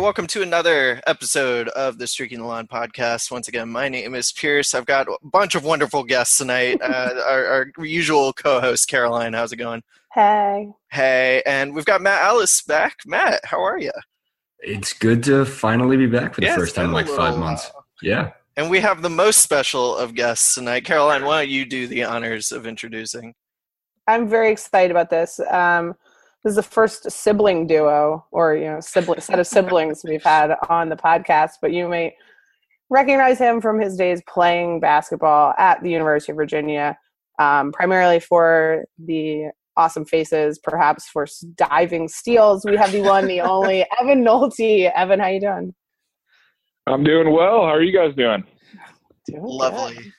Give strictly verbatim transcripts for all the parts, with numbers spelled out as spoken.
welcome to another episode of the Streaking the Lawn podcast. Once again, my name is Pierce. I've got a bunch of wonderful guests tonight. Uh, our, our usual co-host, Caroline. How's it going? Hey. Hey, and we've got Matt Ellis back. Matt, how are you? It's good to finally be back for the yeah, first time in like five months. While. Yeah. And we have the most special of guests tonight. Caroline, why don't you do the honors of introducing? I'm very excited about this. Um, this is the first sibling duo or, you know, sibling, set of siblings we've had on the podcast, but you may recognize him from his days playing basketball at the University of Virginia, um, primarily for the awesome faces, perhaps for diving steals. We have the one, the only, Evan Nolte. Evan, how you doing? I'm doing well. How are you guys doing? Doing Lovely.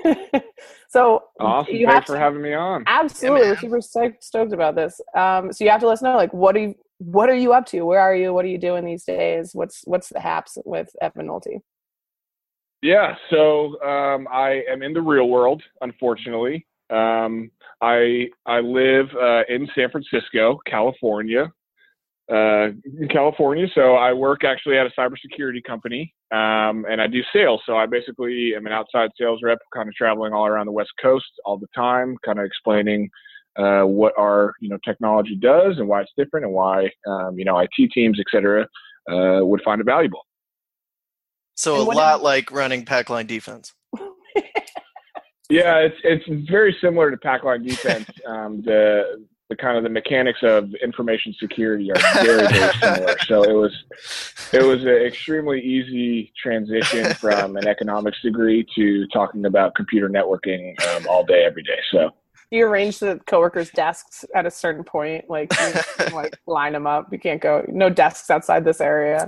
So awesome. You Thanks have for to, having me on. Absolutely. Yeah, We're super stoked, stoked about this. Um, so you have to let us know, like, what are you, what are you up to? Where are you? What are you doing these days? What's, what's the haps with Evan Nolte? Yeah. So um, I am in the real world, unfortunately. Um, I, I live uh, in San Francisco, California, uh, in California. So I work actually at a cybersecurity company, um, and I do sales. So I basically am an outside sales rep, kind of traveling all around the West Coast all the time, kind of explaining uh, what our, you know, technology does and why it's different and why, um, you know, I T teams, et cetera, uh, would find it valuable. So a lot have- like running pack line defense. Yeah, it's it's very similar to pack line defense. Um, the the kind of the mechanics of information security are very very similar. So it was it was an extremely easy transition from an economics degree to talking about computer networking um, all day every day. So you arrange the coworkers' desks at a certain point, like you, like line them up. You can't go no desks outside this area.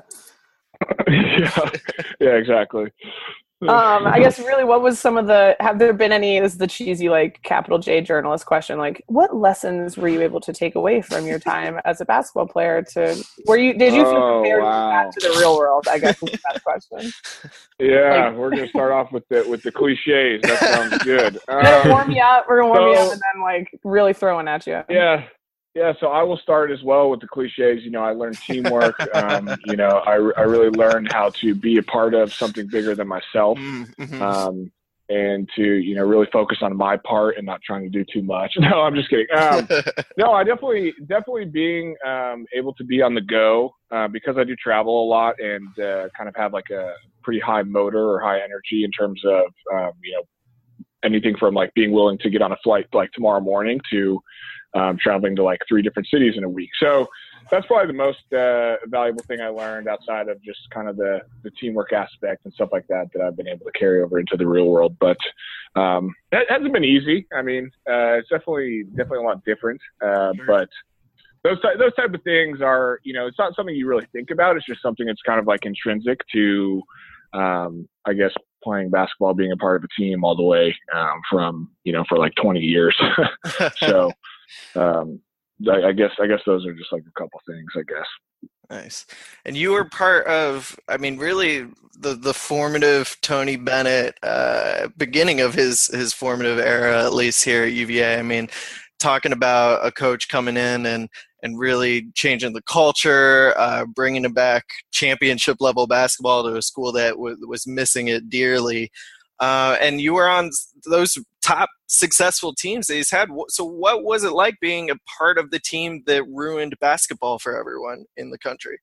yeah, yeah, exactly. Um, I guess really what was some of the, have there been any, this is the cheesy like capital J journalist question, like what lessons were you able to take away from your time as a basketball player to, were you, did you feel oh, prepared wow. to go back to the real world, I guess is the best question. Yeah, like, we're going to start off with the, with the cliches. That sounds good. We're going to warm you up, we're going to warm so, you up and then like really throwing at you. Yeah. Yeah, so I will start as well with the cliches. You know, I learned teamwork. um, you know, I, I really learned how to be a part of something bigger than myself, mm-hmm. um, and to, you know, really focus on my part and not trying to do too much. No, I'm just kidding. Um, no, I definitely, definitely being um, able to be on the go uh, because I do travel a lot and uh, kind of have like a pretty high motor or high energy in terms of, um, you know, anything from like being willing to get on a flight like tomorrow morning to Um, traveling to like three different cities in a week. So that's probably the most uh, valuable thing I learned outside of just kind of the, the teamwork aspect and stuff like that, that I've been able to carry over into the real world. But um, that hasn't been easy. I mean, uh, it's definitely, definitely a lot different. Uh, sure. But those, those type of things are, you know, it's not something you really think about. It's just something that's kind of like intrinsic to, um, I guess, playing basketball, being a part of a team all the way um, from, you know, for like twenty years. So, um, I, I guess, I guess those are just like a couple things, I guess. Nice. And you were part of, I mean, really the, the formative Tony Bennett, uh, beginning of his, his formative era, at least here at U V A. I mean, talking about a coach coming in and, and really changing the culture, uh, bringing it back championship level basketball to a school that w- was missing it dearly. Uh, and you were on those top successful teams that he's had. So what was it like being a part of the team that ruined basketball for everyone in the country?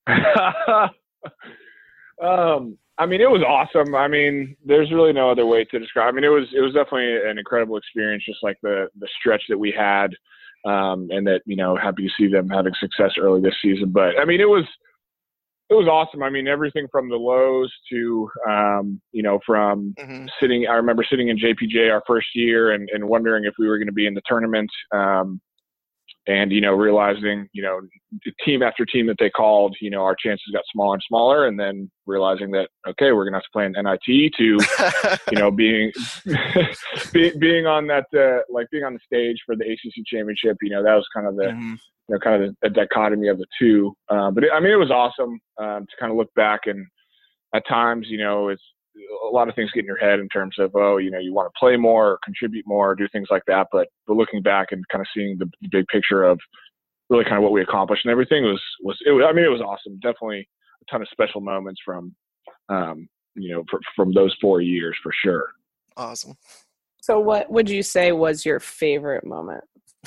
um, I mean, it was awesome. I mean, there's really no other way to describe. I mean, it was it was definitely an incredible experience, just like the the stretch that we had, um, and that, you know, happy to see them having success early this season. But I mean, it was. It was awesome. I mean, everything from the lows to, um, you know, from mm-hmm. sitting, I remember sitting in J P J our first year and, and wondering if we were going to be in the tournament. Um, and, you know, realizing, you know, team after team that they called, you know, our chances got smaller and smaller. And then realizing that, okay, we're going to have to play an N I T to, you know, being, be, being on that, uh, like being on the stage for the A C C championship, you know, that was kind of the, mm-hmm. you know, kind of a dichotomy of the two. Uh, but it, I mean, it was awesome um, to kind of look back, and at times, you know, it's a lot of things get in your head in terms of, oh, you know, you want to play more or contribute more or do things like that. But, but looking back and kind of seeing the, the big picture of really kind of what we accomplished and everything was, was, it was, I mean, it was awesome. Definitely a ton of special moments from, um, you know, for, from those four years for sure. Awesome. So what would you say was your favorite moment?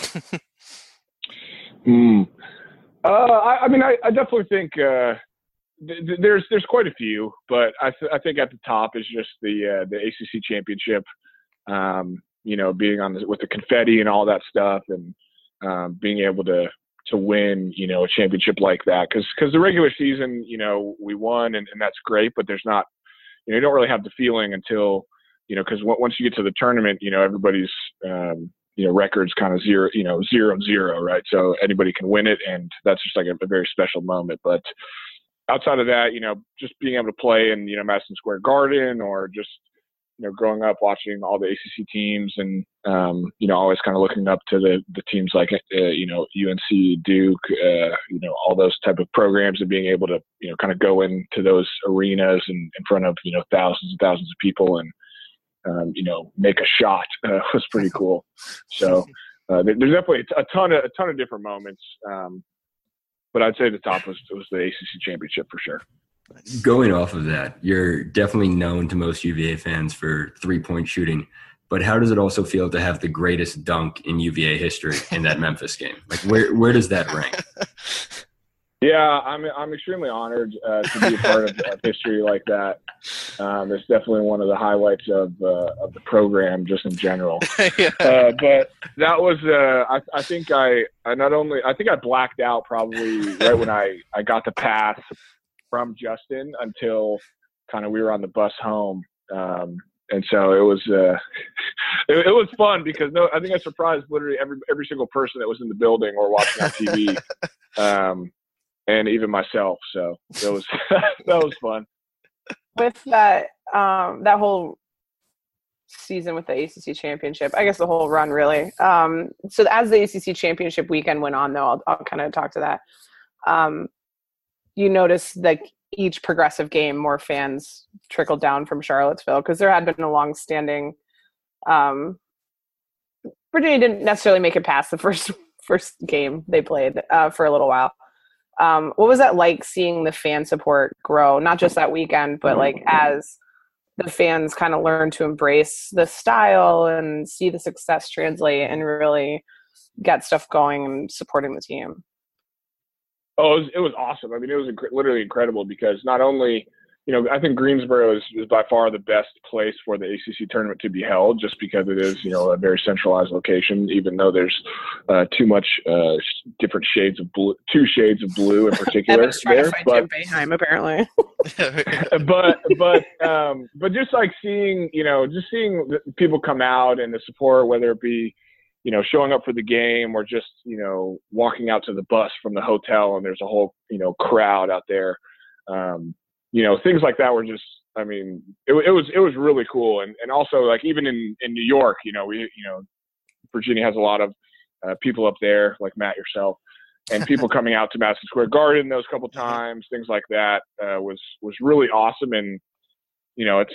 mm. uh, I, I mean, I, I definitely think uh, th- th- there's there's quite a few, but I, th- I think at the top is just the uh, the A C C championship. Um, you know, being on the, with the confetti and all that stuff, and um, being able to to win, you know, a championship like that. Because because the regular season, you know, we won and, and that's great, but there's not, you know, you don't really have the feeling until, you know, because w- once you get to the tournament, you know, everybody's, um, you know, records kind of zero, you know, zero and zero, right? So anybody can win it, and that's just like a, a very special moment. But outside of that, you know, just being able to play in, you know, Madison Square Garden, or just, you know, growing up watching all the A C C teams, and um, you know, always kind of looking up to the the teams like uh, you know, U N C, Duke, uh, you know, all those type of programs, and being able to, you know, kind of go into those arenas and in front of, you know, thousands and thousands of people, and um, you know, make a shot uh, was pretty cool. So uh, there's definitely a ton of a ton of different moments, um, but I'd say the top was was the A C C championship for sure. Going off of that, you're definitely known to most U V A fans for three-point shooting, but how does it also feel to have the greatest dunk in U V A history in that Memphis game? Like, where where does that rank? Yeah, I'm I'm extremely honored uh, to be a part of, of history like that. Um, it's definitely one of the highlights of uh, of the program, just in general. Yeah. Uh, but that was, uh, I, I think I, I not only I think I blacked out probably right when I, I got the pass from Justin until kind of we were on the bus home. Um, and so it was, uh, it, it was fun because no, I think I surprised literally every, every single person that was in the building or watching on T V. um, and even myself. So it was, that was fun. With that, um, that whole season with the A C C championship, I guess the whole run really. Um, so as the A C C championship weekend went on though, I'll, I'll kind of talk to that. Um, you notice like each progressive game, more fans trickled down from Charlottesville, because there had been a long-standing. Um, Virginia didn't necessarily make it past the first first game they played uh, for a little while. Um, what was that like, seeing the fan support grow, not just that weekend, but like as the fans kind of learn to embrace the style and see the success translate and really get stuff going and supporting the team? Oh, it was, it was awesome. I mean, it was inc- literally incredible because not only, you know, I think Greensboro is, is by far the best place for the A C C tournament to be held, just because it is, you know, a very centralized location, even though there's uh, too much uh, different shades of blue, two shades of blue in particular. Evan's trying there, to fight but, Jim Boeheim, apparently. but, but, um, but just like seeing, you know, just seeing the people come out and the support, whether it be, you know, showing up for the game or just, you know, walking out to the bus from the hotel and there's a whole, you know, crowd out there. Um, you know, things like that were just, I mean, it, it was, it was really cool. And, and also like even in, in New York, you know, we, you know, Virginia has a lot of uh, people up there like Matt, yourself, and people coming out to Madison Square Garden those couple times, things like that uh, was, was really awesome. And, you know, it's,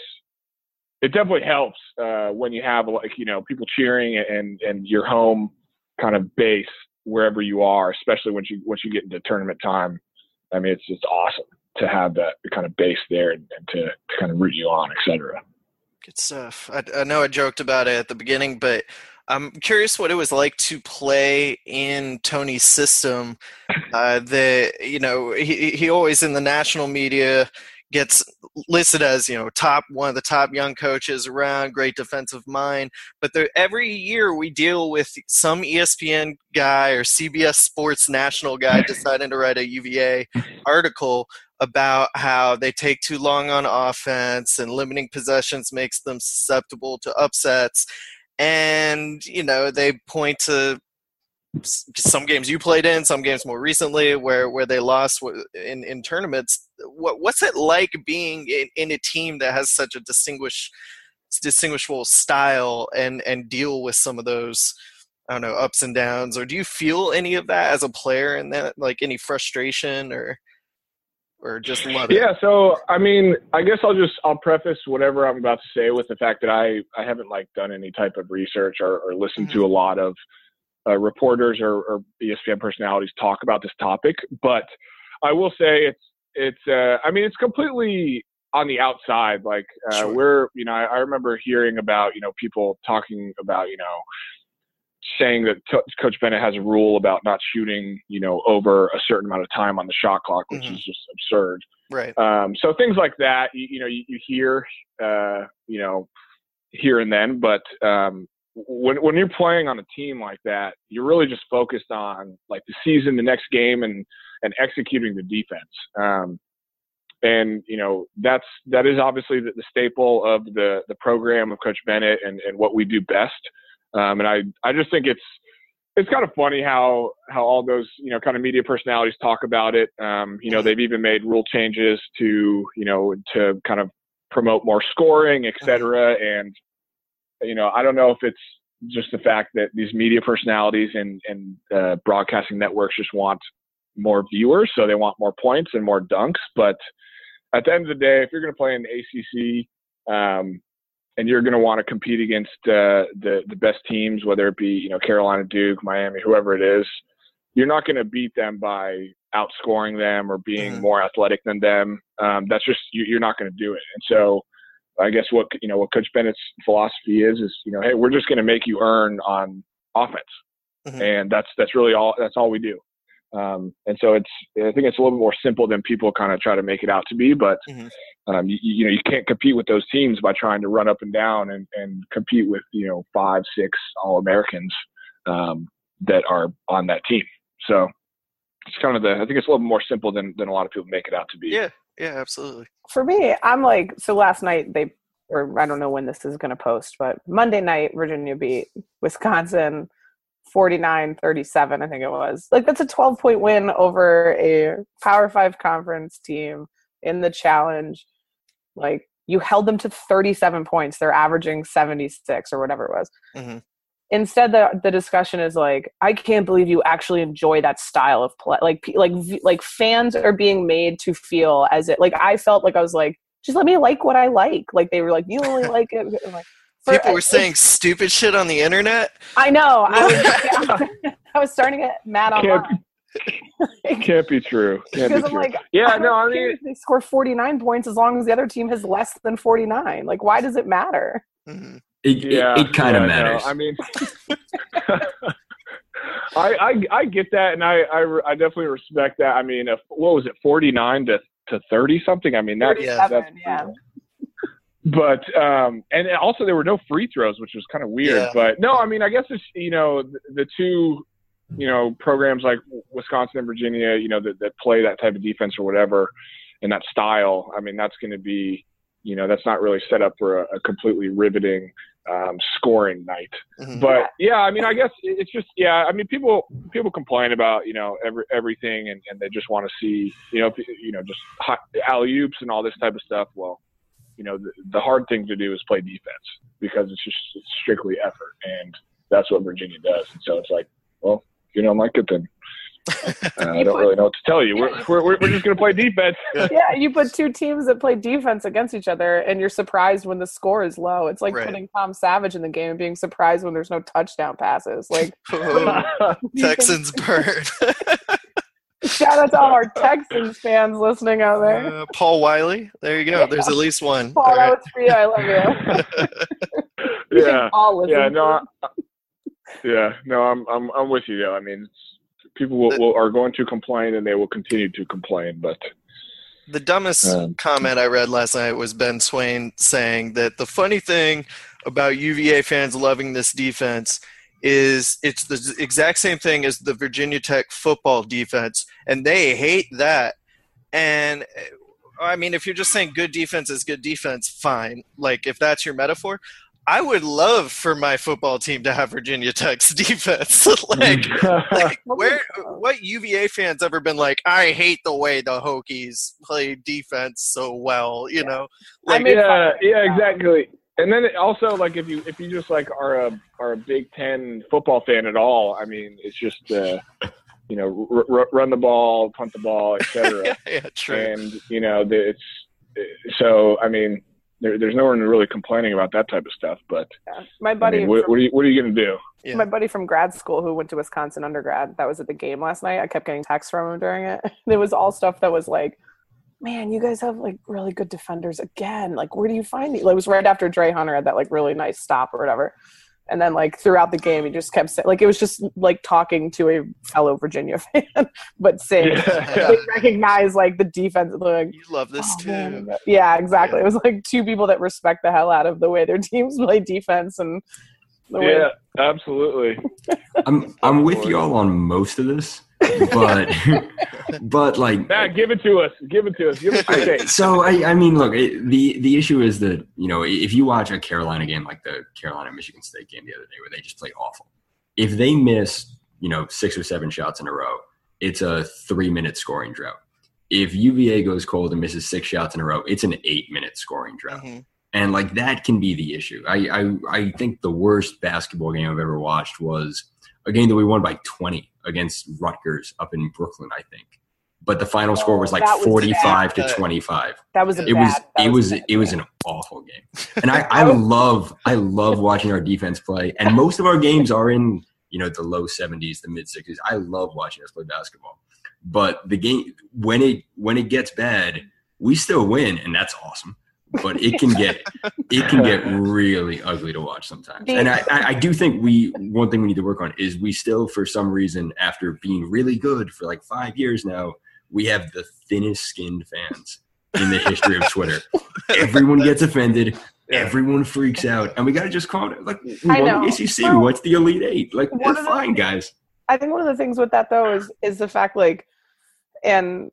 it definitely helps uh, when you have like, you know, people cheering and, and your home kind of base wherever you are, especially once you, once you get into tournament time. I mean, it's just awesome to have that kind of base there and, and to, to kind of root you on, et cetera. Good stuff. I, I know I joked about it at the beginning, but I'm curious what it was like to play in Tony's system. Uh, the, you know, he, he always in the national media gets listed as, you know, top one of the top young coaches around, great defensive mind. But there, every year we deal with some E S P N guy or C B S Sports national guy deciding to write a U V A article about how they take too long on offense and limiting possessions makes them susceptible to upsets. And, you know, they point to some games you played in, some games more recently where, where they lost in, in tournaments. What, what's it like being in, in a team that has such a distinguished, distinguishable style and, and deal with some of those, I don't know, ups and downs? Or do you feel any of that as a player in that, like any frustration or, or just love it? Yeah. So, I mean, I guess I'll just, I'll preface whatever I'm about to say with the fact that I, I haven't like done any type of research or, or listened mm-hmm. to a lot of uh, reporters or, or E S P N personalities talk about this topic. But I will say it's, it's uh, I mean, it's completely on the outside. Like uh, Sure. we're, you know, I, I remember hearing about, you know, people talking about, you know, saying that t- Coach Bennett has a rule about not shooting, you know, over a certain amount of time on the shot clock, which Mhm. is just absurd. Right. Um, so things like that, you, you know, you, you hear, uh, you know, here and then, but um, when when you're playing on a team like that, you're really just focused on like the season, the next game, and and executing the defense. Um, and you know that's that is obviously the, the staple of the the program of Coach Bennett and and what we do best. Um, and I I just think it's it's kind of funny how how all those you know kind of media personalities talk about it. Um, you know they've even made rule changes to you know to kind of promote more scoring, et cetera. And you know I don't know if it's just the fact that these media personalities and and uh, broadcasting networks just want more viewers, so they want more points and more dunks. But at the end of the day, if you're going to play in the A C C um, and you're going to want to compete against uh, the the best teams, whether it be you know Carolina, Duke, Miami, whoever it is, you're not going to beat them by outscoring them or being Mhm. more athletic than them. Um, that's just you, you're not going to do it. And so, I guess what you know what Coach Bennett's philosophy is is you know, hey, we're just going to make you earn on offense, Mhm. and that's that's really all that's all we do. Um, and so it's I think it's a little bit more simple than people kind of try to make it out to be. But Mhm. um, you, you know you can't compete with those teams by trying to run up and down and, and compete with you know five, six All Americans um, that are on that team. So it's kind of the I think it's a little more simple than than a lot of people make it out to be. Yeah. Yeah. Absolutely. For me, I'm like, so last night they, or I don't know when this is going to post, but Monday night, Virginia beat Wisconsin forty-nine thirty-seven, I think it was. Like, that's a twelve point win over a Power Five conference team in the challenge. Like, you held them to thirty-seven points. They're averaging seventy-six or whatever it was. Mhm. Instead, the the discussion is like, I can't believe you actually enjoy that style of play. Like, pe- like, v- like fans are being made to feel as it. Like, I felt like I was like, just let me like what I like. Like, they were like, you only like it. I'm like, for- People were it's- saying stupid shit on the internet. I know. I was, I was starting to get mad Can't, online can't be true. Can't be because I'm true. like, yeah, I no, I don't care mean, if they score forty-nine points as long as the other team has less than forty-nine. Like, why does it matter? Mhm. It, yeah, it, it kind of yeah, matters. No, I mean, I, I I get that, and I, I, I definitely respect that. I mean, if, what was it, forty-nine to to thirty something? I mean, that's Yeah. that's thirty-seven, yeah. But um, and also there were no free throws, which was kind of weird. Yeah. But no, I mean, I guess it's you know the, the two you know programs like Wisconsin and Virginia, you know that, that play that type of defense or whatever, and that style. I mean, that's going to be you know that's not really set up for a, a completely riveting um, scoring night. Mhm. But yeah, I mean, I guess it's just yeah. I mean, people people complain about you know every everything, and, and they just want to see you know you know just hot alley oops and all this type of stuff. Well, you know the, the hard thing to do is play defense because it's just it's strictly effort, and that's what Virginia does. And so it's like, well, if you don't like it, then uh, I don't really know what to tell you. We're we're we're, we're just gonna play defense. Yeah, you put two teams that play defense against each other, and you're surprised when the score is low. It's like Right. putting Tom Savage in the game and being surprised when there's no touchdown passes. Like, Oh, Texans burn. shout out to all our Texans fans listening out there. Uh, Paul Wiley. There you go. There's at least one. Paul, All that right. was for you. I love you. You think yeah, Paul listens yeah, to no, this? I, yeah, no, I'm I'm I'm with you though. I mean, people will, will are going to complain, and they will continue to complain, but. The dumbest Um, comment I read last night was Ben Swain saying that the funny thing about U V A fans loving this defense is it's the exact same thing as the Virginia Tech football defense, and they hate that. And I mean, if you're just saying good defense is good defense, fine. Like, if that's your metaphor, I would love for my football team to have Virginia Tech's defense. like, like, where, what U V A fans ever been like, I hate the way the Hokies play defense so well, you know? I Like, made fun yeah, of it. yeah, exactly. And then it also, like, if you if you just like are a are a Big Ten football fan at all, I mean, it's just uh, you know r- r- run the ball, punt the ball, et cetera. yeah, yeah, true. And you know, the- it's so. I mean, there, there's no one really complaining about that type of stuff. But Yeah. My I buddy, mean, what, from, what are you what are you gonna do? Yeah. my buddy from grad school who went to Wisconsin undergrad, that was at the game last night. I kept getting texts from him during it. It was all stuff that was like, man, you guys have like really good defenders again. Like, where do you find these? Like, it was right after Dre Hunter had that like really nice stop or whatever. And then like throughout the game, he just kept saying, like, it was just like talking to a fellow Virginia fan, but saying, Yeah. they recognize like the defense. Like, You love this oh, too. man. Yeah, exactly. Yeah. It was like two people that respect the hell out of the way their teams play defense and the way. Yeah, absolutely. I'm I'm with you all on most of this, but but like Matt, give it to us. Give it to us. Give us the I- tape. so I, I mean, look, it, the the issue is that, you know, if you watch a Carolina game like the Carolina Michigan State game the other day where they just played awful, if they miss, you know, six or seven shots in a row, it's a three minute scoring drought. If U V A goes cold and misses six shots in a row, it's an eight minute scoring drought. Mhm. And like that can be the issue. I, I I think the worst basketball game I've ever watched was a game that we won by twenty against Rutgers up in Brooklyn, I think. But the final score was like That was forty-five to bad. twenty-five. That was a It bad. was that it was a bad it was game. an awful game. And I, I love I love watching our defense play. And most of our games are in, you know, the low seventies, the mid sixties. I love watching us play basketball. But the game when it when it gets bad, we still win, and that's awesome. But it can get it can get really ugly to watch sometimes. And I, I I do think we one thing we need to work on is we still, for some reason, after being really good for like five years now, we have the thinnest skinned fans in the history of Twitter. Everyone gets offended. Yeah. Everyone freaks out, and we got to just call it like we I won know. the A C C. Well, What's the Elite Eight? Like, one it's of the fine, things- guys. I think one of the things with that though is is the fact like, and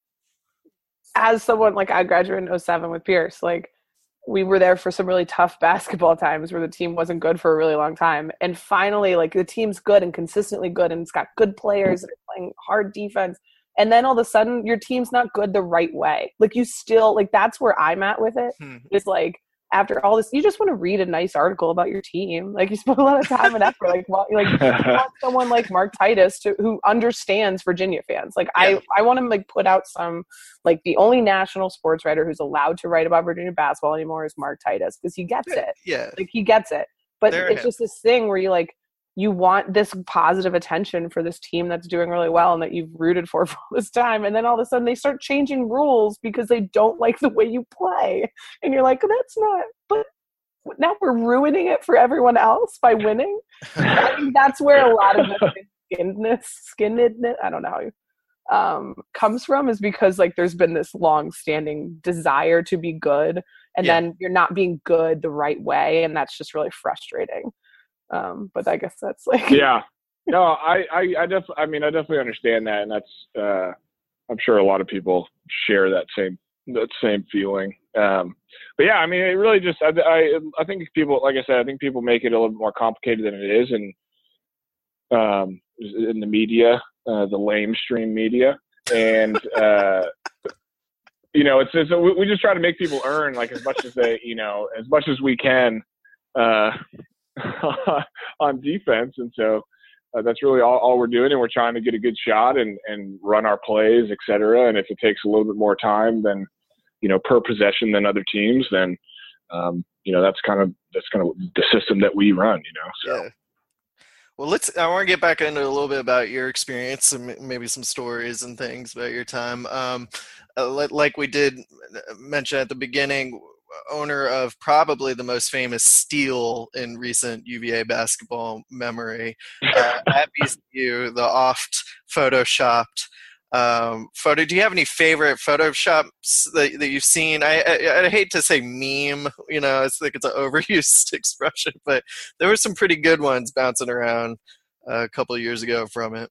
as someone like I graduated in oh seven with Pierce, like we were there for some really tough basketball times where the team wasn't good for a really long time, and finally like the team's good and consistently good and it's got good players that are playing hard defense, and then all of a sudden your team's not good the right way. Like you still like that's where I'm at with it. Hmm. Is like after all this, you just want to read a nice article about your team. Like you spend a lot of time and effort. Like, well, like you want someone like Mark Titus to, who understands Virginia fans. Like Yeah. I, I want to like put out some, like the only national sports writer who's allowed to write about Virginia basketball anymore is Mark Titus because he gets it. Yeah. Like he gets it. But There it's it just this thing where you like, you want this positive attention for this team that's doing really well and that you've rooted for for all this time. And then all of a sudden they start changing rules because they don't like the way you play. And you're like, that's not, but now we're ruining it for everyone else by winning. I think that's where a lot of the skinnedness, skinnedness, I don't know how you, um, comes from is because like there's been this long standing desire to be good. And Yeah. then you're not being good the right way. And that's just really frustrating. Um, but I guess that's like Yeah. No, I, I, I definitely, I mean, I definitely understand that. And that's, uh, I'm sure a lot of people share that same, that same feeling. Um, but yeah, I mean, it really just, I, I, I think people, like I said, I think people make it a little bit more complicated than it is. And, um, in the media, uh, the lamestream media. And, uh, you know, it's just, we, we just try to make people earn like as much as they, you know, as much as we can, uh, on defense. And so uh, that's really all, all we're doing. And we're trying to get a good shot and, and run our plays, et cetera. And if it takes a little bit more time than, you know, per possession than other teams, then, um, you know, that's kind of, that's kind of the system that we run, you know, so. Yeah. Well, let's. I want to get back into a little bit about your experience and m- maybe some stories and things about your time. Um, uh, li- like we did mention at the beginning, owner of probably the most famous steal in recent U V A basketball memory uh, at B C U, the oft photoshopped um, photo. Do you have any favorite photoshops that, that you've seen? I, I I hate to say meme, you know, I think it's an overused expression, but there were some pretty good ones bouncing around uh, a couple of years ago from it.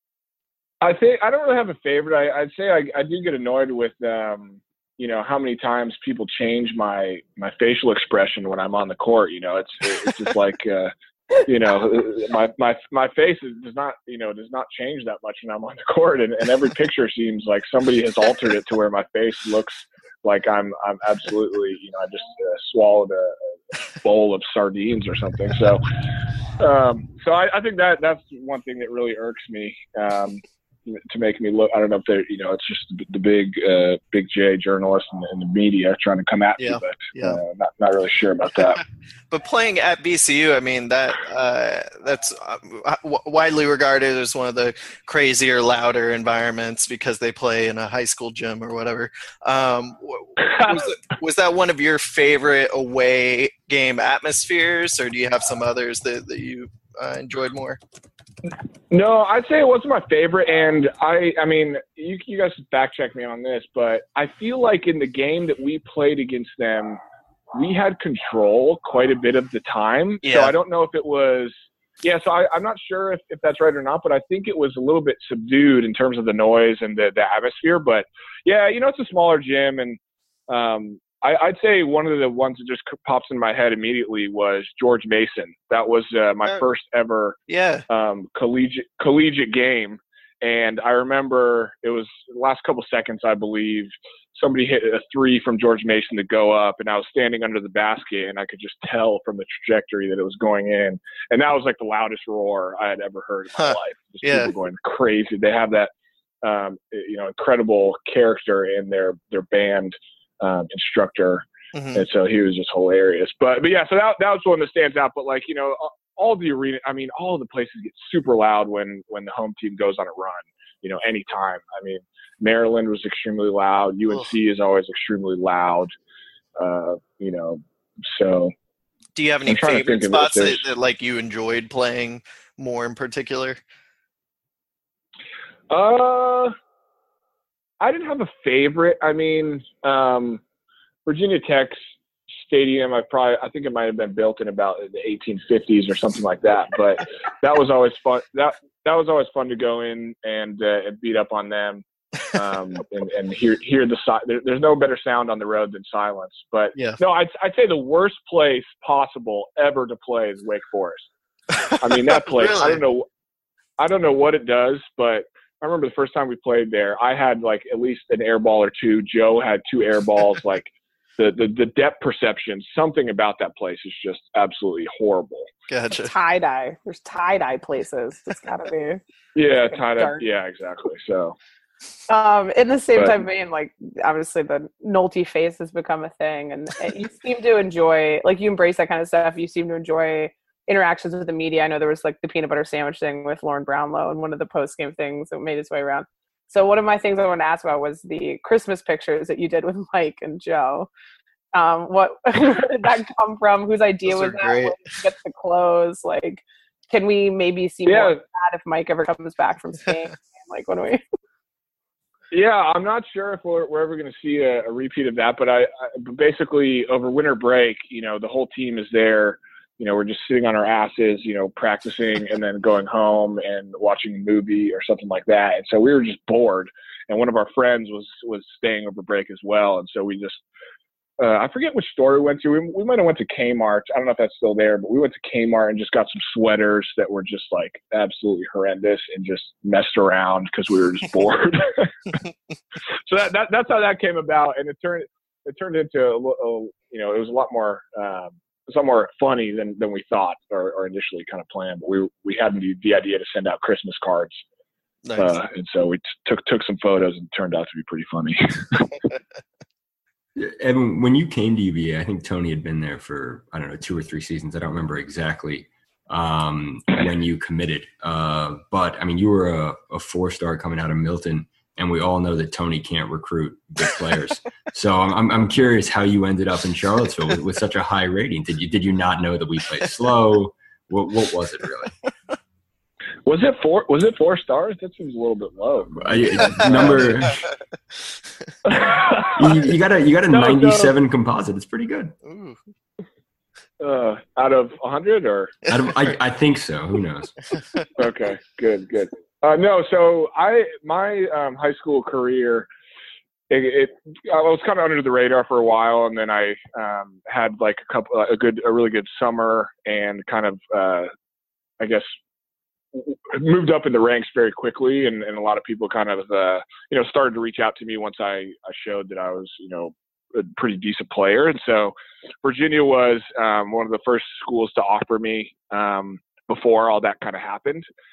I think I don't really have a favorite. I, I'd say I, I do get annoyed with, um, you know, how many times people change my, my facial expression when I'm on the court. You know, it's it's just like, uh, you know, my my my face is, does not, you know, does not change that much when I'm on the court, and, and every picture seems like somebody has altered it to where my face looks like I'm I'm absolutely, you know, I just uh, swallowed a, a bowl of sardines or something. So, um, so I, I think that that's one thing that really irks me. Um, to make me look. I don't know if they're, you know, it's just the big, uh, big J journalist and, and the media trying to come at yeah. me, but yeah. uh, not not really sure about that. But playing at B C U, I mean, that uh, that's uh, widely regarded as one of the crazier, louder environments because they play in a high school gym or whatever. Um, was, it, was that one of your favorite away game atmospheres, or do you have some others that, that you uh, enjoyed more? No, I'd say it wasn't my favorite, and I, I mean, you, you guys fact check me on this, but I feel like in the game that we played against them, we had control quite a bit of the time. Yeah. So I don't know if it was, yeah, so I, I'm not sure if, if that's right or not, but I think it was a little bit subdued in terms of the noise and the, the atmosphere. But yeah, you know, it's a smaller gym, and um, I, I'd say one of the ones that just pops in my head immediately was George Mason. That was uh, my oh. first ever yeah. um, collegiate collegiate game. And I remember it was the last couple seconds, I believe, somebody hit a three from George Mason to go up, and I was standing under the basket, and I could just tell from the trajectory that it was going in. And that was like the loudest roar I had ever heard in my huh. life. Just yeah. people going crazy. They have that, um, you know, incredible character in their their band um, instructor, mm-hmm. and so he was just hilarious. But but yeah, so that that was one that stands out. But like, you know, all the arena, I mean, all of the places get super loud when, when the home team goes on a run, you know, anytime. I mean, Maryland was extremely loud. U N C Ugh. is always extremely loud, uh, you know, so. Do you have any favorite spots that, that, like, you enjoyed playing more in particular? Uh, I didn't have a favorite. I mean, um, Virginia Tech's stadium, I probably, I think it might have been built in about the eighteen fifties or something like that. But that was always fun. That that was always fun to go in and uh, and beat up on them, um, and, and hear hear the si- there, There's no better sound on the road than silence. But yeah. no, I'd I'd say the worst place possible ever to play is Wake Forest. I mean, that place. Really? I don't know. I don't know what it does, but I remember the first time we played there, I had like at least an air ball or two. Joe had two air balls. Like. The, the the depth perception, something about that place is just absolutely horrible. Gotcha. Tie dye. There's tie dye places. It's gotta be. Yeah, tie dye. Yeah, exactly. So. Um, in the same but, time vein, like obviously the Nolte face has become a thing, and you seem to enjoy, like you embrace that kind of stuff. You seem to enjoy interactions with the media. I know there was like the peanut butter sandwich thing with Lauren Brownlow, and one of the post game things that made its way around. So one of my things I wanted to ask about was the Christmas pictures that you did with Mike and Joe. Um, what where did that come from? Whose idea Those was are that? great. Where did you get the clothes? Like, can we maybe see yeah. more of that if Mike ever comes back from Spain? Like, what do we? Yeah, I'm not sure if we're, we're ever going to see a, a repeat of that, but I, I but basically over winter break, you know, the whole team is there. You know, we're just sitting on our asses, you know, practicing and then going home and watching a movie or something like that. And so we were just bored. And one of our friends was, was staying over break as well. And so we just, uh, I forget which store we went to. We, we might have went to Kmart. I don't know if that's still there, but we went to Kmart and just got some sweaters that were just like absolutely horrendous and just messed around because we were just bored. So that, that that's how that came about. And it turned, it turned into, a, a, you know, it was a lot more, um, some more funny than, than we thought or, or initially kind of planned. But we we had the, the idea to send out Christmas cards, nice. uh, and so we t- took took some photos and it turned out to be pretty funny. Evan, when you came to U V A, I think Tony had been there for I don't know two or three seasons. I don't remember exactly um, when you committed, uh, but I mean you were a, a four star coming out of Milton. And we all know that Tony can't recruit good players. So I'm I'm curious how you ended up in Charlottesville with, with such a high rating. Did you did you not know that we played slow? What what was it really? Was it four? Was it four stars? That seems a little bit low. Uh, number you, you got a you got a no, ninety-seven no. composite. It's pretty good. Ooh. Uh, out of a hundred or? Out of, I I think so. Who knows? Okay, good, good. Uh, no, so I my um, high school career, it, it I was kind of under the radar for a while, and then I um, had like a couple, a good, a really good summer, and kind of, uh, I guess, moved up in the ranks very quickly, and, and a lot of people kind of, uh, you know, started to reach out to me once I, I showed that I was, you know, a pretty decent player, and so Virginia was um, one of the first schools to offer me um, before all that kind of happened.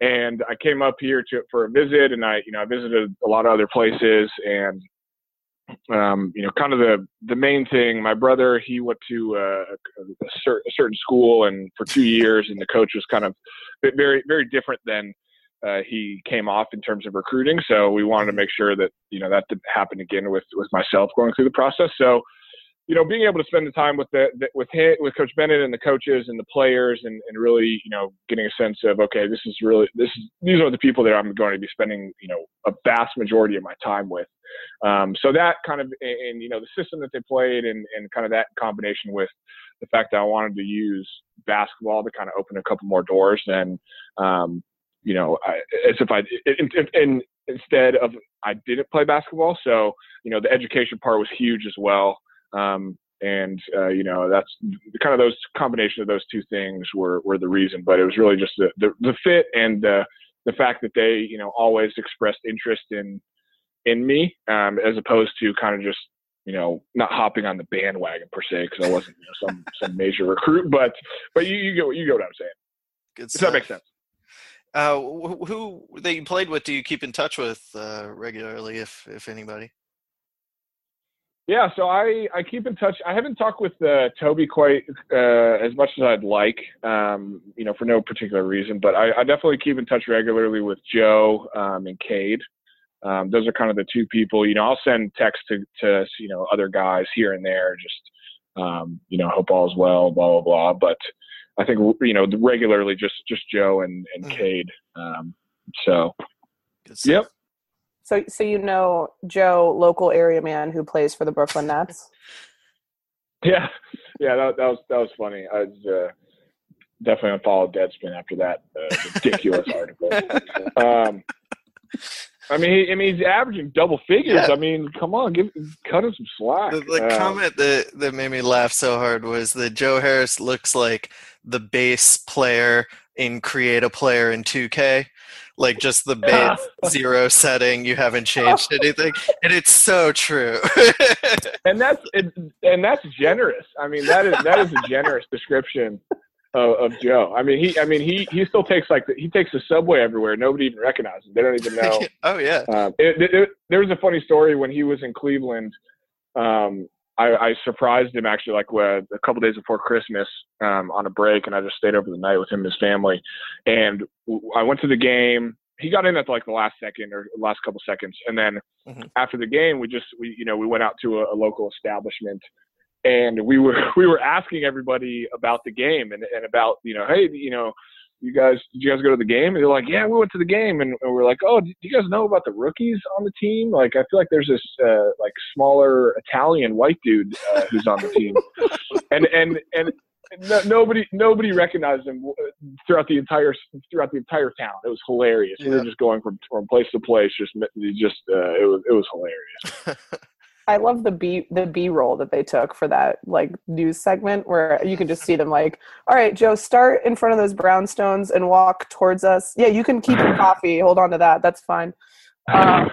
And I came up here to for a visit, and I, you know, I visited a lot of other places, and um, you know, kind of the the main thing. My brother, he went to uh, a, cer- a certain school, and for two years, and the coach was kind of very, very different than uh, he came off in terms of recruiting. So we wanted to make sure that you know that didn't happen again with with myself going through the process. So. You know, being able to spend the time with the, the with him, with Coach Bennett and the coaches and the players, and, and really, you know, getting a sense of okay, this is really this is these are the people that I'm going to be spending, you know, a vast majority of my time with. Um, so that kind of and you know the system that they played, and, and kind of that combination with the fact that I wanted to use basketball to kind of open a couple more doors, and um, you know, I, as if I and, and instead of I didn't play basketball, so you know the education part was huge as well. Um, and, uh, you know, that's kind of those combination of those two things were, were the reason, but it was really just the, the, the fit and, uh, the fact that they, you know, always expressed interest in, in me, um, as opposed to kind of just, you know, not hopping on the bandwagon per se, cause I wasn't, you know, some, some major recruit, but, but you, you go, you go what I'm saying. Good Does stuff. that make sense? Uh, who, who that you played with, do you keep in touch with, uh, regularly, if, if anybody? Yeah, so I, I keep in touch. I haven't talked with uh, Toby quite uh, as much as I'd like, um, you know, for no particular reason. But I, I definitely keep in touch regularly with Joe um, and Cade. Um, those are kind of the two people. You know, I'll send texts to, to you know other guys here and there, just um, you know, hope all is well, blah blah blah. But I think you know regularly just just Joe and and mm-hmm. Cade. Um, so, yep. So, so you know Joe, local area man who plays for the Brooklyn Nets. Yeah, yeah, that, that was that was funny. I was uh, definitely unfollowed Deadspin after that uh, ridiculous article. Um, I mean, he, I mean, he's averaging double figures. Yeah. I mean, come on, give cut him some slack. The, the uh, comment that that made me laugh so hard was that Joe Harris looks like the bass player in Create a Player in two K. Like just the base zero setting, you haven't changed anything, and it's so true. and that's it, and that's generous. I mean, that is that is a generous description of, of Joe. I mean, he I mean he he still takes like the, he takes the subway everywhere. Nobody even recognizes him. They don't even know. Oh yeah. Um, it, it, it, there was a funny story when he was in Cleveland. Um, I, I surprised him actually like uh, a couple days before Christmas um, on a break, and I just stayed over the night with him and his family. And I went to the game. He got in at like the last second or last couple seconds, and then mm-hmm. after the game, we just we you know we went out to a, a local establishment, and we were we were asking everybody about the game and, and about you know hey you know you guys did you guys go to the game? And they're like, yeah, we went to the game, and, and we're like, oh, do you guys know about the rookies on the team? Like, I feel like there's this uh, like smaller Italian white dude uh, who's on the team, and and and no, nobody nobody recognized him throughout the entire throughout the entire town. It was hilarious. Yeah. We were just going from from place to place, just just uh, it was it was hilarious. I love the B the B roll that they took for that like news segment where you can just see them like, all right, Joe, start in front of those brownstones and walk towards us. Yeah, you can keep your coffee. Hold on to that. That's fine. Um,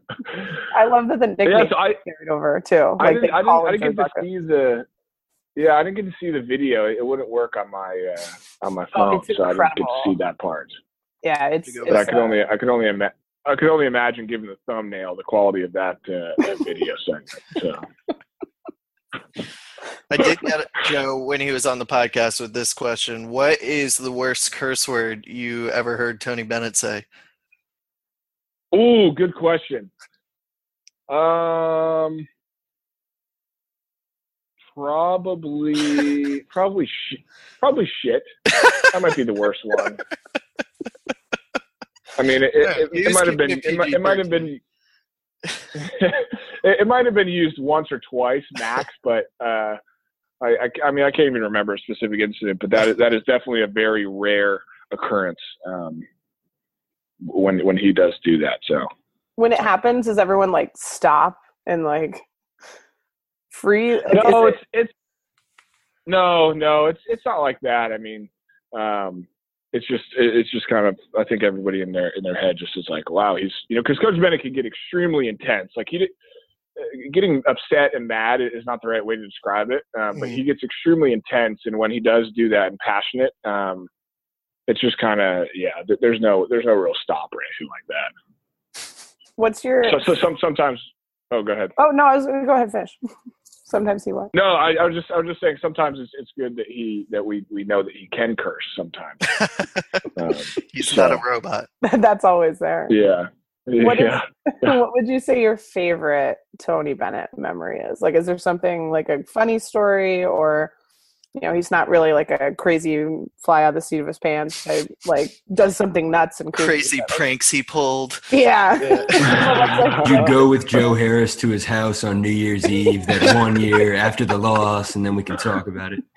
I love that the nickname yeah, so I, carried over too. Like I didn't, I didn't, I didn't get to see the. Yeah, I didn't get to see the video. It wouldn't work on my uh, on my phone, oh, so I didn't get to see that part. Yeah, it's. But it's I could uh, only I could only imagine. I could only imagine, given the thumbnail, the quality of that, uh, that video segment. So. I did get Joe when he was on the podcast with this question. What is the worst curse word you ever heard Tony Bennett say? Ooh, good question. Um, probably, probably, sh- probably shit. That might be the worst one. I mean, it, it, it, it might have been, it, might, it might have been, it, it might have been used once or twice max, but uh, I, I, I mean, I can't even remember a specific incident, but that is, that is definitely a very rare occurrence um, when when he does do that. So when it happens, does everyone like stop and like freeze? Like, no, it- it's it's no, no, it's it's not like that. I mean. Um, It's just, it's just kind of, I think everybody in their, in their head just is like, wow, he's, you know, cause Coach Bennett can get extremely intense. Like he did, getting upset and mad is not the right way to describe it. Um, but he gets extremely intense. And when he does do that and passionate, um, it's just kind of yeah. Th- there's no there's no real stop or anything like that. What's your So, so some sometimes. Oh, go ahead. Oh no, I was going to go ahead, finish. Sometimes he what? No, I, I was just I was just saying. Sometimes it's it's good that he that we we know that he can curse. Sometimes um, he's so, not a robot. That's always there. Yeah. What, yeah. is, what would you say your favorite Tony Bennett memory is? Like, is there something like a funny story, or, you know, he's not really like a crazy fly out of the seat of his pants type, like does something nuts and crazy, crazy pranks he pulled. Yeah. yeah. You go with Joe Harris to his house on New Year's Eve that one year after the loss, and then we can talk about it.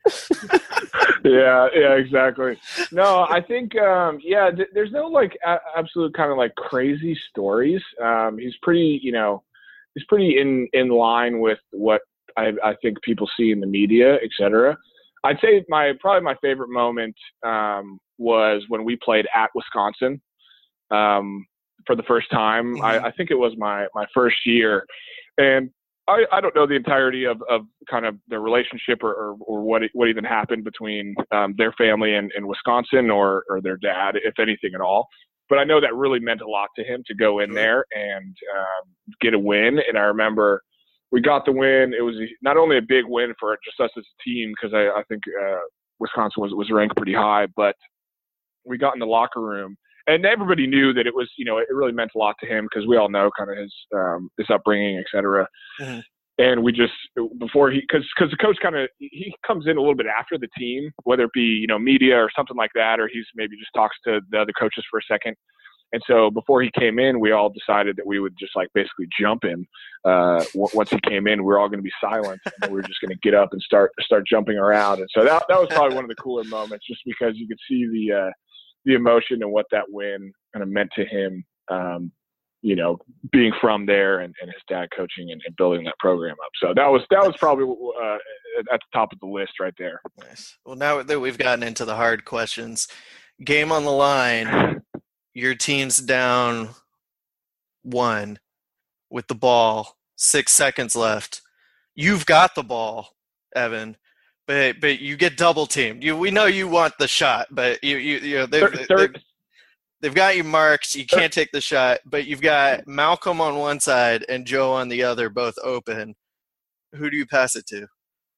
yeah, yeah, exactly. No, I think, um, yeah, th- there's no like a- absolute kind of like crazy stories. Um, he's pretty, you know, he's pretty in, in line with what I, I think people see in the media, et cetera. I'd say my, probably my favorite moment, um, was when we played at Wisconsin, um, for the first time. Mm-hmm. I, I think it was my, my first year, and I, I don't know the entirety of, of kind of their relationship or, or, or what what even happened between um, their family and, and Wisconsin or, or their dad, if anything at all. But I know that really meant a lot to him to go in there and um, get a win. And I remember we got the win. It was not only a big win for just us as a team, because I, I think uh, Wisconsin was, was ranked pretty high, but we got in the locker room. And everybody knew that it was, you know, it really meant a lot to him because we all know kind of his um, his upbringing, et cetera. Mm-hmm. And we just, before he, because because the coach kind of, he comes in a little bit after the team, whether it be, you know, media or something like that, or he's maybe just talks to the other coaches for a second. And so before he came in, we all decided that we would just like basically jump him. Uh, w- once he came in, we were all going to be silent, and we were just going to get up and start start jumping around. And so that that was probably one of the cooler moments, just because you could see the uh, the emotion and what that win kind of meant to him, um, you know, being from there and, and his dad coaching and, and building that program up. So that was, that was probably uh, at the top of the list right there. Nice. Well, now that we've gotten into the hard questions, game on the line, your team's down one with the ball, six seconds left. You've got the ball, Evan. But but you get double teamed. You we know you want the shot, but you you you know they've, they've, they've got you marked. You can't take the shot, but you've got Malcolm on one side and Joe on the other, both open. Who do you pass it to?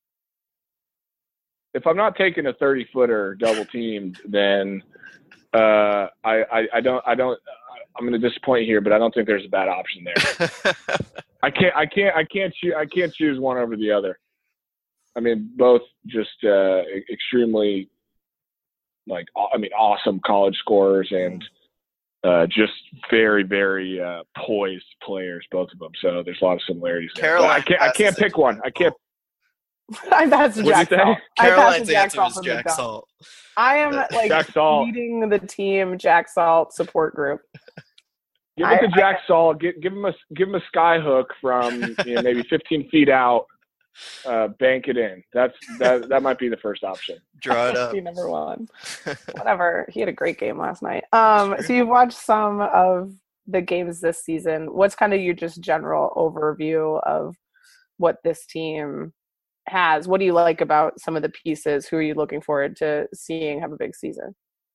If I'm not taking a thirty footer double teamed, then uh, I, I I don't I don't I'm going to disappoint here, but I don't think there's a bad option there. I can't I can't I can't choose I can't choose one over the other. I mean, both just uh, extremely, like, I mean, awesome college scorers and uh, just very, very uh, poised players, both of them. So there's a lot of similarities there. I can't, I can't pick one. I can't. I passed to Jack Salt. Caroline's answer was Jack Salt. I am like leading the team Jack Salt support group. Give it to Jack Salt. Give, give him a give him a sky hook from you know, maybe fifteen feet out. Uh, bank it in. That's that. That might be the first option. Draw it up. Number one. Whatever. He had a great game last night. Um, so you've watched some of the games this season. What's kind of your just general overview of what this team has? What do you like about some of the pieces? Who are you looking forward to seeing have a big season?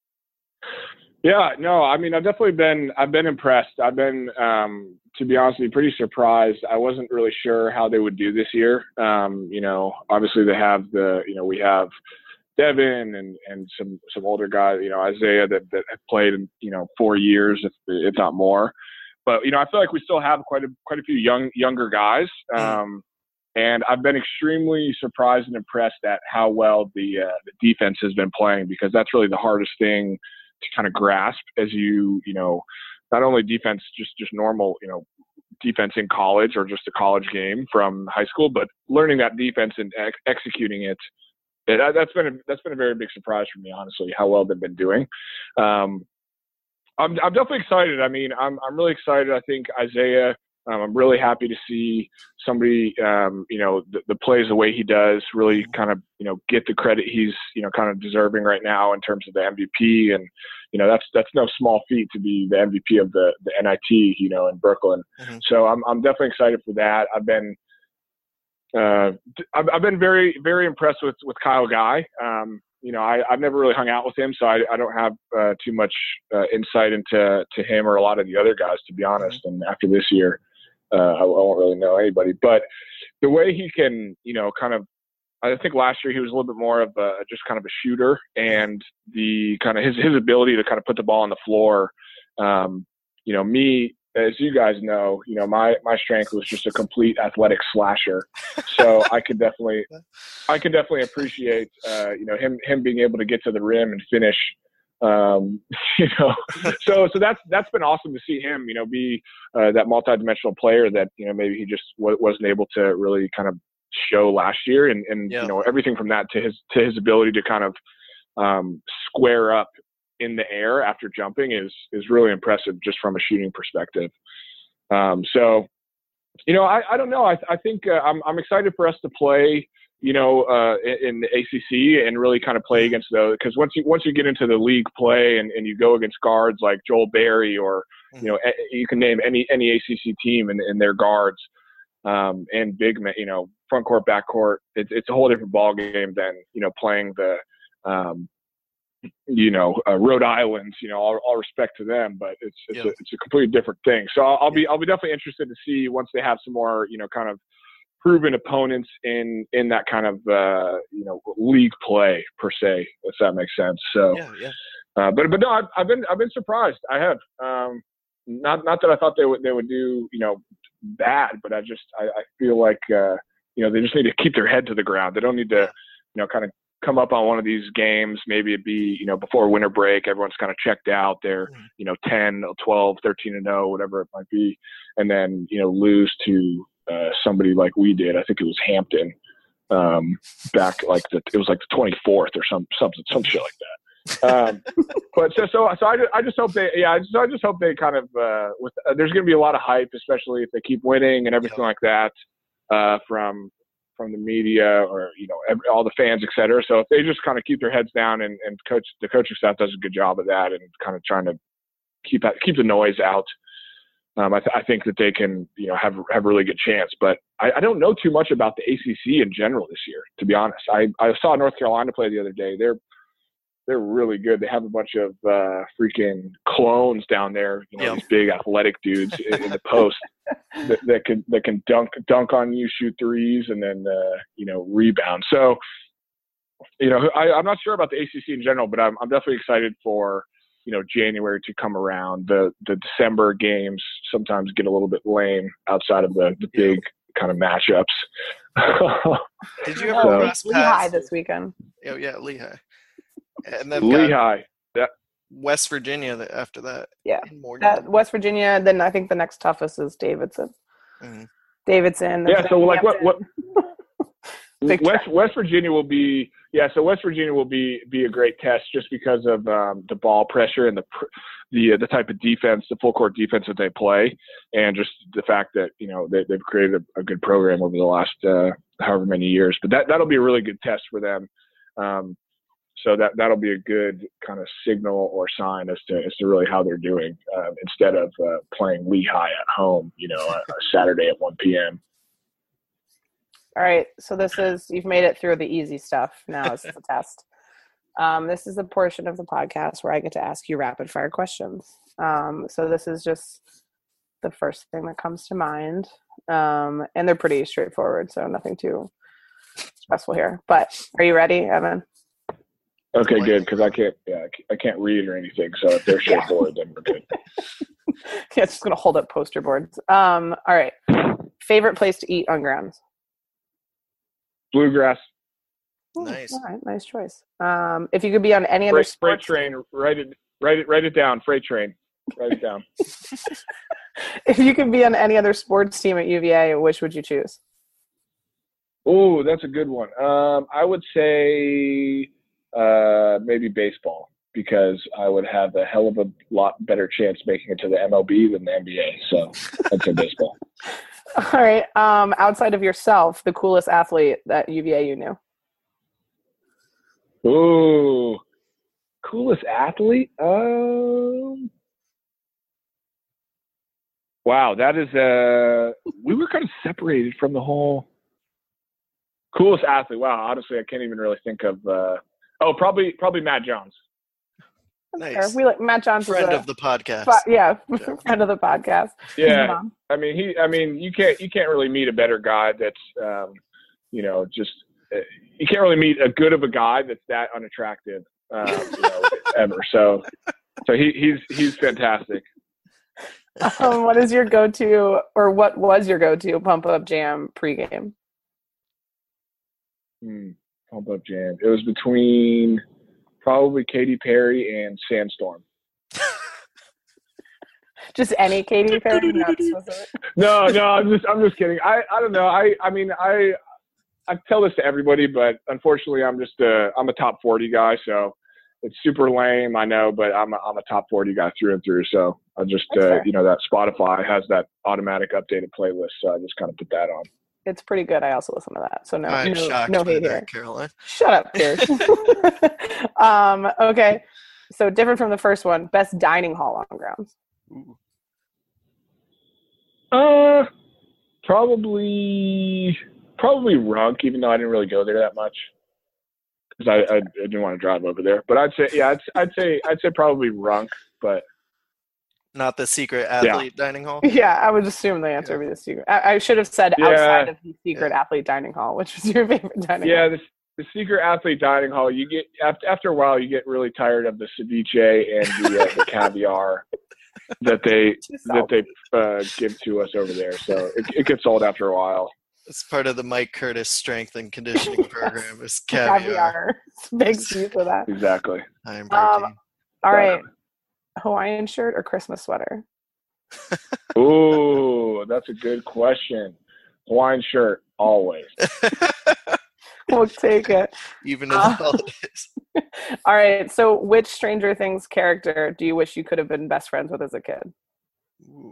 Yeah, no, I mean, I've definitely been, I've been impressed. I've been, um, to be honest with you, pretty surprised. I wasn't really sure how they would do this year. Um, you know, obviously they have the, you know, we have Devin and, and some, some older guys, you know, Isaiah that, that have played, you know, four years, if, if not more. But, you know, I feel like we still have quite a, quite a few young, younger guys. Um, and I've been extremely surprised and impressed at how well the, uh, the defense has been playing, because that's really the hardest thing to kind of grasp as you, you know, not only defense, just, just normal, you know, defense in college or just a college game from high school, but learning that defense and ex- executing it, it, that's been, a, that's been a very big surprise for me, honestly, how well they've been doing. Um, I'm, I'm definitely excited. I mean, I'm, I'm really excited. I think Isaiah, um, I'm really happy to see somebody, um, you know, that, that plays the way he does, really kind of, you know, get the credit he's, you know, kind of deserving right now in terms of the M V P. And, you know, that's, that's no small feat to be the M V P of the, the N I T, you know, in Brooklyn. Mm-hmm. So I'm, I'm definitely excited for that. I've been, uh, I've, I've been very, very impressed with, with Kyle Guy. Um, you know, I, I've never really hung out with him, so I, I don't have uh, too much uh, insight into to him or a lot of the other guys, to be honest. And after this year, uh, I, I won't really know anybody. But the way he can, you know, kind of, I think last year he was a little bit more of a, just kind of a shooter, and the kind of his, his ability to kind of put the ball on the floor. Um, you know, me, as you guys know, you know, my, my strength was just a complete athletic slasher. So I could definitely, I can definitely appreciate, uh, you know, him, him being able to get to the rim and finish, um, you know, so, so that's, that's been awesome to see him, you know, be, uh, that multidimensional player that, you know, maybe he just w- wasn't able to really kind of show last year. And, and, yeah. you know, everything from that to his, to his ability to kind of, um, square up in the air after jumping is, is really impressive just from a shooting perspective. Um, so, you know, I, I don't know. I, I think uh, I'm, I'm excited for us to play, you know, uh, in, in the A C C and really kind of play against those. Cause once you, once you get into the league play and, and you go against guards like Joel Berry or, you know, you can name any, any A C C team and, and their guards, um, and big, you know, front court, back court, it's, it's a whole different ball game than, you know, playing the, um, you know, uh, Rhode Island, you know, all, all respect to them, but it's, it's, yeah. a, it's a completely different thing. So I'll, I'll be, I'll be definitely interested to see once they have some more, you know, kind of proven opponents in, in that kind of, uh, you know, league play per se, if that makes sense. So, yeah, yeah. Uh, but, but no, I've, I've been, I've been surprised. I have, um, not, not that I thought they would, they would do, you know, bad, but I just, I, I feel like, uh, you know, they just need to keep their head to the ground. They don't need to, you know, kind of come up on one of these games, maybe it be, you know, before winter break, everyone's kind of checked out. They're, you know, ten, twelve, thirteen and oh, whatever it might be. And then, you know, lose to uh, somebody like we did. I think it was Hampton um, back like the, it was like the twenty-fourth or some, something, some shit like that. Um, but so, so, so I just, I just hope they, yeah, I just, I just hope they kind of, uh, with, uh, there's going to be a lot of hype, especially if they keep winning and everything like that, uh, from, from the media or, you know, every, all the fans, et cetera. So if they just kind of keep their heads down and, and coach, the coaching staff does a good job of that and kind of trying to keep that, keep the noise out. Um, I, th- I think that they can, you know, have, have a really good chance, but I, I don't know too much about the A C C in general this year, to be honest. I, I saw North Carolina play the other day. They're, they're really good. They have a bunch of uh, freaking clones down there, you know, yep. these big athletic dudes in, in the post that, that can that can dunk dunk on you, shoot threes, and then uh, you know rebound. So, you know, I, I'm not sure about the A C C in general, but I'm I'm definitely excited for you know January to come around. The the December games sometimes get a little bit lame outside of the the big kind of matchups. Did you ever so, cross paths? Lehigh this weekend? Oh yeah, Lehigh. And then Lehigh, yeah. West Virginia after that. Yeah, that, West Virginia. Then I think the next toughest is Davidson. Mm-hmm. Davidson. Yeah, so like what what West West Virginia will be yeah. So West Virginia will be be a great test just because of um, the ball pressure and the the uh, the type of defense, the full court defense that they play, and just the fact that you know they, they've created a, a good program over the last uh, however many years. But that that'll be a really good test for them. Um, So that, that'll be a good kind of signal or sign as to as to really how they're doing uh, instead of uh, playing Lehigh at home, you know, a, a Saturday at one p.m. All right. So this is, you've made it through the easy stuff. Now it's the test. Um, this is a portion of the podcast where I get to ask you rapid fire questions. Um, so this is just the first thing that comes to mind. Um, and they're pretty straightforward, so nothing too stressful here. But are you ready, Evan? Okay, good, because I can't, yeah, I can't read or anything. So if they're straightforward, then we're good. Yeah, it's just gonna hold up poster boards. Um, all right. Favorite place to eat on grounds? Bluegrass. Ooh, nice. All right, nice choice. Um, if you could be on any other freight, sports freight train, write it, write it, write it down. Freight train, write it down. If you could be on any other sports team at U V A, which would you choose? Oh, that's a good one. Um, I would say. Uh, maybe baseball, because I would have a hell of a lot better chance making it to the M L B than the N B A. So I'd say baseball. All right. Um, outside of yourself, the coolest athlete that U V A you knew? Ooh, coolest athlete? Um, wow, that is uh, we were kind of separated from the whole coolest athlete. Wow, honestly, I can't even really think of. Uh, Oh, probably probably Matt Jones. Nice. We like Matt Johnson, Friend a, of the podcast. But, yeah, Yeah. friend of the podcast. Yeah, I mean he. I mean you can't you can't really meet a better guy that's um, you know just uh, you can't really meet a good of a guy that's that unattractive um, you know, ever. So so he he's he's fantastic. Um, what is your go-to, or what was your go-to pump up jam pregame? Hmm, pump up jam. It was between probably Katy Perry and Sandstorm. Just any Katy Perry? Not specific. No, no, I'm just I'm just kidding. I, I don't know. I, I mean I I tell this to everybody, but unfortunately I'm just a I'm a top forty guy, so it's super lame, I know, but I'm a, I'm a top forty guy through and through. So I just uh, you know that Spotify has that automatic updated playlist, so I just kind of put that on. It's pretty good. I also listen to that. So no, I'm no, shocked no by hate that, here. Caroline. Shut up, Pierce. um, okay. So different from the first one, best dining hall on grounds. Ooh. Uh, probably probably Runk, even though I didn't really go there that much because I, I I didn't want to drive over there. But I'd say yeah, I'd, I'd say I'd say probably Runk, but Not the secret athlete dining hall. Yeah, I would assume the answer would be the secret. I, I should have said Yeah. outside of the secret Yeah. athlete dining hall, which was your favorite dining yeah, hall. the the secret athlete dining hall. You get after after a while, you get really tired of the ceviche and the, uh, the caviar that they that they uh, give to us over there. So it, it gets old after a while. It's part of the Mike Curtis strength and conditioning program. Is caviar. Caviar. It's a big piece of that. Exactly. Iron Um, protein. All right. Hawaiian shirt or Christmas sweater? Ooh, that's a good question. Hawaiian shirt, always. We'll take it. Even in Uh, the holidays. All right. So which Stranger Things character do you wish you could have been best friends with as a kid? Ooh.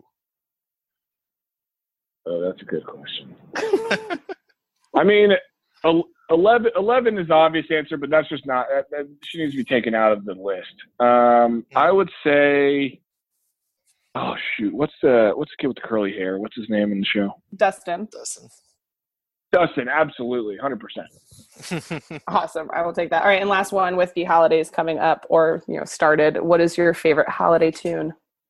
Oh, that's a good question. I mean, el- eleven, eleven is the obvious answer, but that's just not. That, that, she needs to be taken out of the list. Um, I would say. Oh shoot! What's the what's the kid with the curly hair? What's his name in the show? Dustin. Doesn't. Dustin, absolutely, hundred percent. Awesome. I will take that. All right. And last one, with the holidays coming up or, you know, started, what is your favorite holiday tune?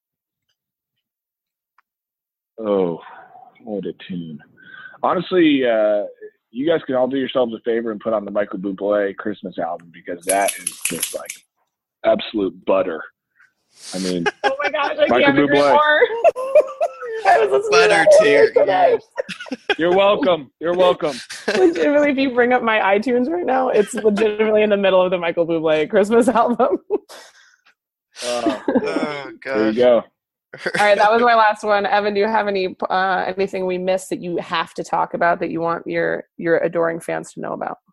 Oh, what a tune! Honestly, uh, you guys can all do yourselves a favor and put on the Michael Bublé Christmas album because that is just like absolute butter. I mean, Oh my gosh, I Michael can't agree Bublé. more. I was listening Butter to that to your today. ears. you're welcome. You're welcome. Legitimately, if you bring up my iTunes right now, it's legitimately in the middle of the Michael Bublé Christmas album. Uh, Oh there you gosh. go. All right, that was my last one. Evan, do you have any uh, anything we missed that you have to talk about that you want your your adoring fans to know about?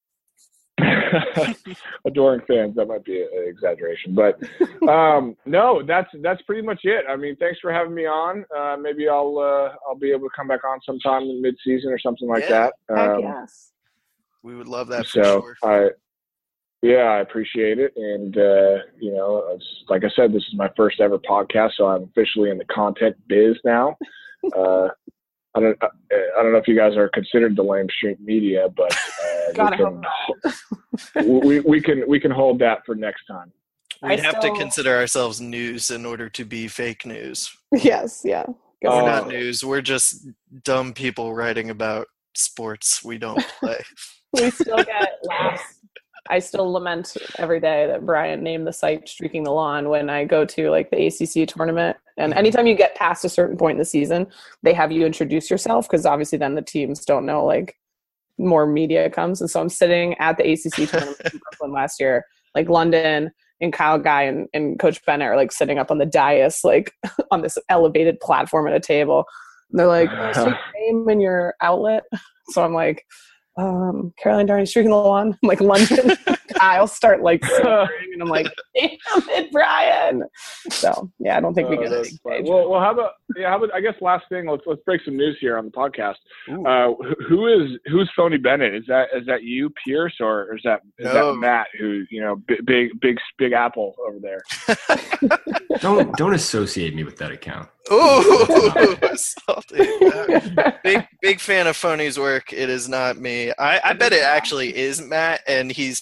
Adoring fans, that might be an exaggeration, but um, no, that's that's pretty much it. I mean, thanks for having me on. Uh, maybe I'll uh, I'll be able to come back on sometime in mid-season or something like Yeah. that. Heck Um, yes. We would love that for so sure. I, yeah, I appreciate it, and uh, you know, it's, like I said, this is my first ever podcast, so I'm officially in the content biz now. Uh, I don't I don't know if you guys are considered the Lame Street Media, but uh, God, I we, hope can, we we can we can hold that for next time. We'd I have still- to consider ourselves news in order to be fake news. Yes, yeah. We're Oh. not news. We're just dumb people writing about sports we don't play. We still get laughs. I still lament every day that Brian named the site Streaking the Lawn when I go to like the A C C tournament. And anytime you get past a certain point in the season, they have you introduce yourself because obviously then the teams don't know, like more media comes. And so I'm sitting at the A C C tournament in Brooklyn last year, like London and Kyle Guy and, and Coach Bennett are like sitting up on the dais, like on this elevated platform at a table. And they're like, oh, so your name and your outlet. So I'm like, um, Caroline Darnay, Streaking the Lawn. I'm like, London. I'll start like swearing, and I'm like, damn it, Brian. So yeah, I don't think we Uh, get a that's big fine. stage. well, well, how about yeah? How about I guess last thing? Let's let's break some news here on the podcast. Ooh. Uh, who- who is who's Phony Bennett? Is that is that you, Pierce, or is that is No. that Matt? Who you know, big big big, big Apple over there? Don't don't associate me with that account. Ooh, salty. Big big fan of Phony's work. It is not me. I, I bet it actually is Matt, and he's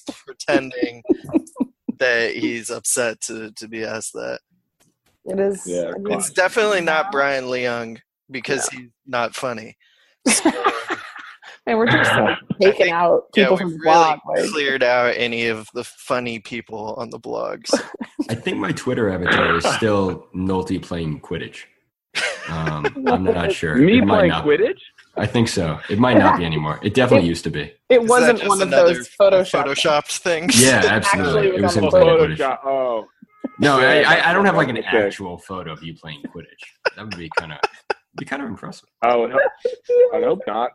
pretending that he's upset to, to be asked that. It is. Yeah, it It's is- definitely not Brian Leung because he's not funny. And we're just like, I taking think- out Yeah, people we've from the really blog. Like, cleared out any of the funny people on the blogs. I think my Twitter avatar is still Nolte playing Quidditch. Um, I'm not sure. Me It might playing not- Quidditch? I think so. It might not be anymore. It definitely used to be. it Is that wasn't just one of another those Photoshop. photoshopped things. Yeah, Actually, absolutely. it It was was on him the playing photo. Quidditch. Photoshop. Oh. No, I, I, I don't have like an Okay. actual photo of you playing Quidditch. That would be kind of be kind of impressive. Oh, no. I hope not.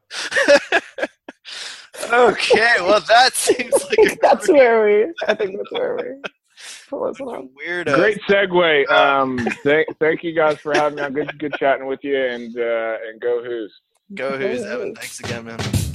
Okay, well that seems like a That's where we. I think that's where we. Listen up. weird. Great segue. Um, thank, thank you guys for having me on. Good, good chatting with you, and uh, and go Who's. Go Who's, Evan. Thanks again, man.